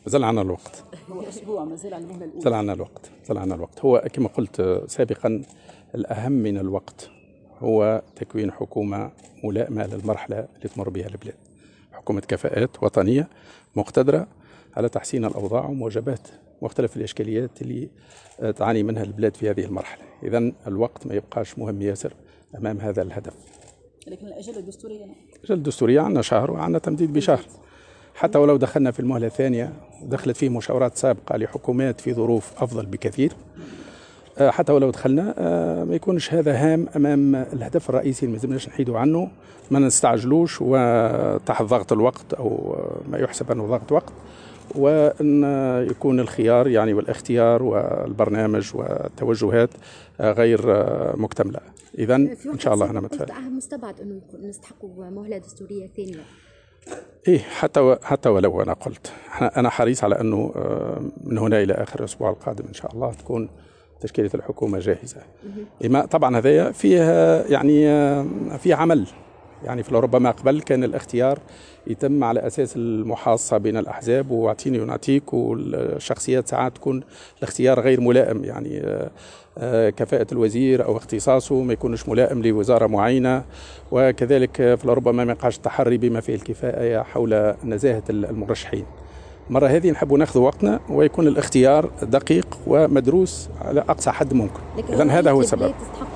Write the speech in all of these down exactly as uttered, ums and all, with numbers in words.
مازال عندنا الوقت. هو أسبوع مازال على المهلة الأولى. مازال عندنا الوقت، مازال عندنا الوقت. هو كما قلت سابقا الأهم من الوقت هو تكوين حكومة ملائمة للمرحلة اللي تمر بها البلاد. حكومة كفاءات وطنية مقتدرة على تحسين الأوضاع ومواجهة مختلف الإشكاليات اللي تعاني منها البلاد في هذه المرحلة. إذن الوقت ما يبقاش مهم ياسر أمام هذا الهدف. لكن الأجل الدستورية الأجل الدستورية عندنا شهر وعندنا تمديد بشهر. حتى ولو دخلنا في المهلة الثانية دخلت فيه مشاورات سابقة لحكومات في ظروف أفضل بكثير، حتى ولو دخلنا ما يكونش هذا هام أمام الهدف الرئيسي اللي ما لازمناش نحيدوا عنه، ما نستعجلوش وتحت ضغط الوقت أو ما يحسب أنه ضغط وقت، وأن يكون الخيار يعني والاختيار والبرنامج والتوجهات غير مكتملة. إذن إن شاء الله أنا متفائل. مستبعد أنه نستحقوا مهلة دستورية ثانية. إيه حتى حتى ولو أنا قلت أنا حريص على أنه من هنا إلى آخر الأسبوع القادم إن شاء الله تكون تشكيلة الحكومة جاهزة. إما طبعا هذا فيها يعني في عمل يعني في ربما قبل كان الاختيار يتم على أساس المحاصة بين الأحزاب واعطيني ونعطيك، والشخصيات ساعات تكون الاختيار غير ملائم، يعني كفاءة الوزير أو اختصاصه ما يكونش ملائم لوزارة معينة، وكذلك في ربما ما يقعش تحري بما فيه الكفاية حول نزاهة المرشحين. مرة هذه نحب ناخذ وقتنا ويكون الاختيار دقيق ومدروس على أقصى حد ممكن. إذن هذا هو السبب.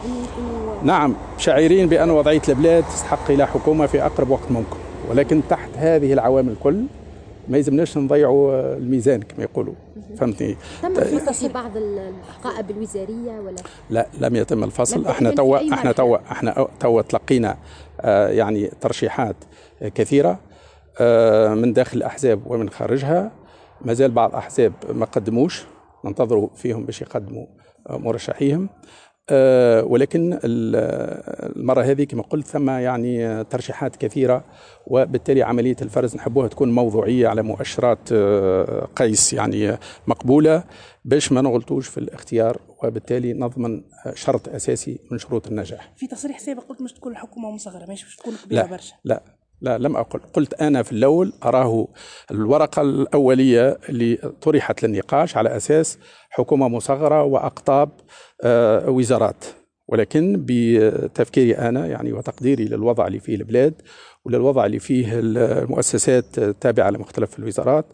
نعم شاعرين بأن وضعية البلاد تستحق إلى حكومة في أقرب وقت ممكن، ولكن تحت هذه العوامل الكل ما يلزمناش نضيعوا الميزان كما يقولوا. فهمتني؟ تم الفصل في بعض الحقائب الوزارية ولا لا؟ لم يتم الفصل. احنا توا احنا توا احنا توا تلقينا آه يعني ترشيحات كثيرة آه من داخل الأحزاب ومن خارجها. ما زال بعض الأحزاب ما قدموش، ننتظروا فيهم باش يقدموا آه مرشحيهم. أه ولكن المرة هذه كما قلت ثم يعني ترشيحات كثيرة، وبالتالي عملية الفرز نحبوها تكون موضوعية على مؤشرات قيس يعني مقبولة باش ما نغلطوش في الاختيار، وبالتالي نضمن شرط أساسي من شروط النجاح. في تصريح سابق قلت مش تكون الحكومة مصغرة، مش تكون كبيرة برشا. لا لا لم أقل. قلت أنا في الأول أراه الورقة الأولية اللي طرحت للنقاش على أساس حكومة مصغرة وأقطاب آه وزارات، ولكن بتفكيري أنا يعني وتقديري للوضع اللي فيه البلاد وللوضع اللي فيه المؤسسات التابعة لمختلف الوزارات،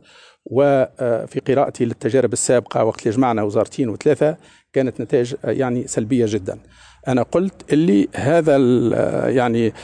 وفي قراءتي للتجارب السابقة وقت اللي جمعنا وزارتين وثلاثة كانت نتائج يعني سلبية جدا. أنا قلت اللي هذا يعني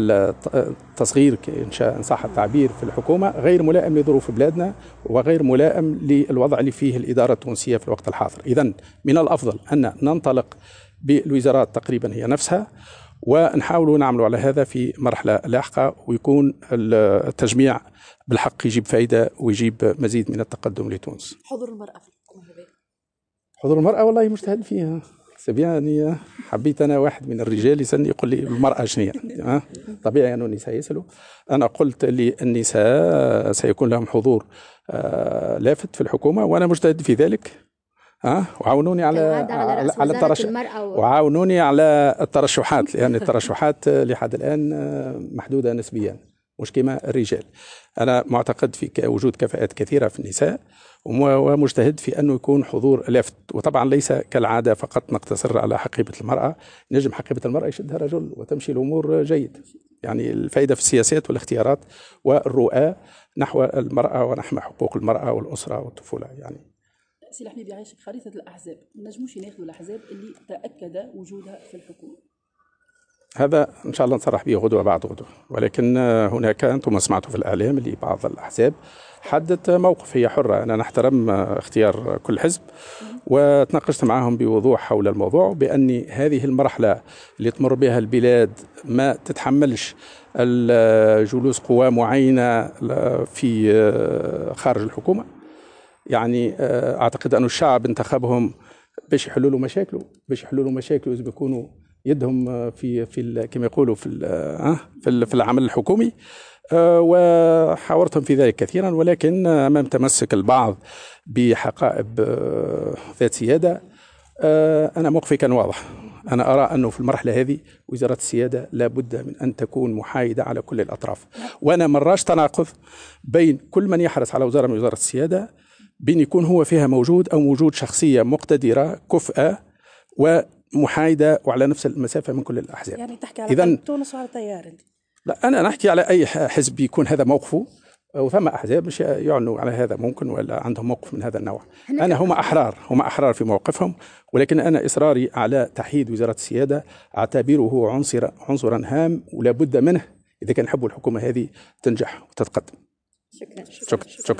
التصغير إن شاء إن صح التعبير في الحكومة غير ملائم لظروف بلادنا وغير ملائم للوضع اللي فيه الإدارة التونسية في الوقت الحاضر. إذن من الأفضل أن ننطلق بالوزارات تقريبا هي نفسها، ونحاول نعمل على هذا في مرحلة لاحقة، ويكون التجميع بالحق يجيب فائدة ويجيب مزيد من التقدم لتونس. حضور المرأة في الحكومة هذه؟ حضور المرأة والله مجتهد فيها. يعني حبيت أنا واحد من الرجال يسألني يقول لي المرأة شنو هي؟ طبيعي أنه النساء يسألوا. أنا قلت لي النساء سيكون لهم حضور لافت في الحكومة وأنا مجتهد في ذلك. ها وعاونوني على على, على الترشح وعاونوني على الترشحات، لأن الترشحات لحد الآن محدودة نسبيا مش كما الرجال. أنا معتقد في وجود كفاءات كثيرة في النساء ومجتهد في أنه يكون حضور لافت، وطبعا ليس كالعادة فقط نقتصر على حقيبة المرأة. نجم حقيبة المرأة يشدها رجل وتمشي الأمور جيد. يعني الفائدة في السياسات والاختيارات والرؤى نحو المرأة ونحو حقوق المرأة والأسرة والطفولة. يعني سي الحبيب يعيشك، خريطة الأحزاب ما نجموش ناخذوا الأحزاب اللي تأكد وجودها في الحكومة؟ هذا إن شاء الله نصرح به غدوة بعد غدوة، ولكن هناك أنتم سمعتوا في الإعلام اللي بعض الأحزاب حددت موقف. هي حرة، أنا نحترم اختيار كل حزب، وتناقشت معهم بوضوح حول الموضوع بأن هذه المرحلة اللي تمر بها البلاد ما تتحملش الجلوس قوى معينة في خارج الحكومة. يعني أعتقد أن الشعب انتخبهم باش يحلوا له مشاكله، باش يحلوا له مشاكله لازم يكونوا يدهم في في كما يقولوا في في في العمل الحكومي. وحاورتهم في ذلك كثيرا، ولكن امام تمسك البعض بحقائب ذات سياده انا موقفي كان واضح. انا ارى انه في المرحله هذه وزاره السياده لابد من ان تكون محايده على كل الاطراف، وانا مراش تناقض بين كل من يحرص على وزاره من وزاره السياده بين يكون هو فيها موجود أو موجود شخصية مقتدرة كفءة ومحايدة وعلى نفس المسافة من كل الأحزاب. يعني تحكي على إذن تونس وعلى تيار انت؟ لا، أنا نحكي على أي حزب يكون هذا موقفه، وثم أحزاب مش يعنوا على هذا ممكن ولا عندهم موقف من هذا النوع. أنا هم أحرار هم أحرار في موقفهم، ولكن أنا إصراري على تحييد وزارة السيادة أعتبره عنصر عنصرا هام ولا بد منه إذا كان نحب الحكومة هذه تنجح وتتقدم. شكرا. شكرا, شكرا.